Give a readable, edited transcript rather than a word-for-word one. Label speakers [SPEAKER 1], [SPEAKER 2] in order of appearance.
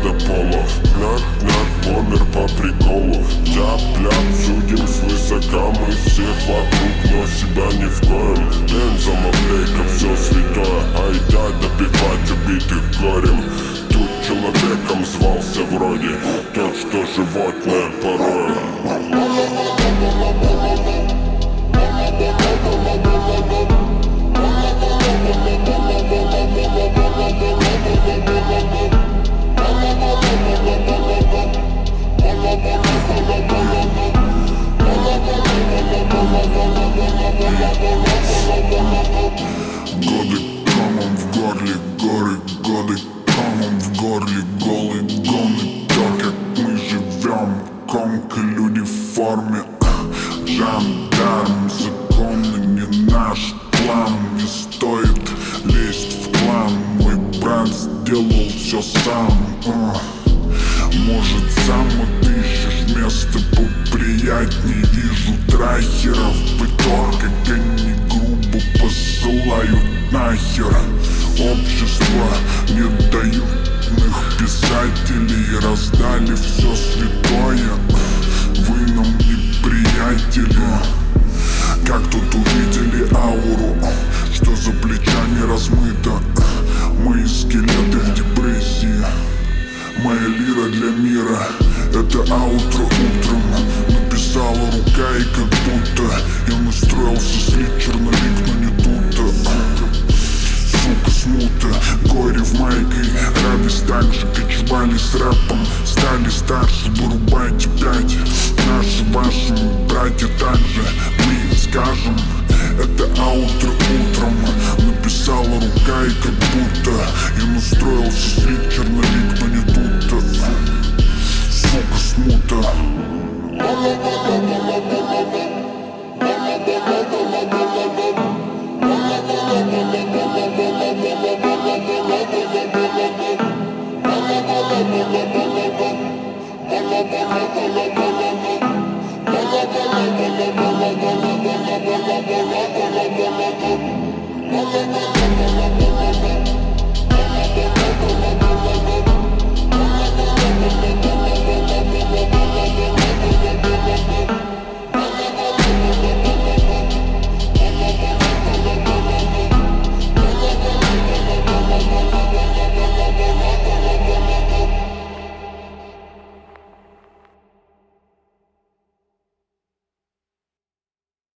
[SPEAKER 1] до пола. Гнак, помер по приколу. Тяп-ляп, судим свысока, мы всех вокруг, но себя ни в коем. Бензом облейка, все святое, айда добивать убитых горем. Тут человеком звался вроде тот, что животное порою. Годы комом в горле, горы, годы комом в горле, голые гоны. То, как мы живем, комка, люди в форме. Жандарм, законы не наш план. Не стоит лезть в клан. Мой брат сделал все сам. Может, сам отыщешь место поприятней. Вижу трахеров и то, как они грубо посылают нахер. Общество не дают их писателей. Раздали все святое, вы нам не приятели. Как тут увидели ауру, что за плечами размыто. Мои скелеты в депрессии, моя лира для мира. Это аутро утром написала рука, и как будто я настроился слить черновик, но не тут-то. Сука, смута, горе в майке, радость так же, кочевали с рэпом. Стали старше, вырубайте пять. Наши, ваши братья также, мы скажем. Это аутро утром написала рука, и как будто я настроился слить черновик, но не тут-то. Сука, смута.
[SPEAKER 2] Thank you.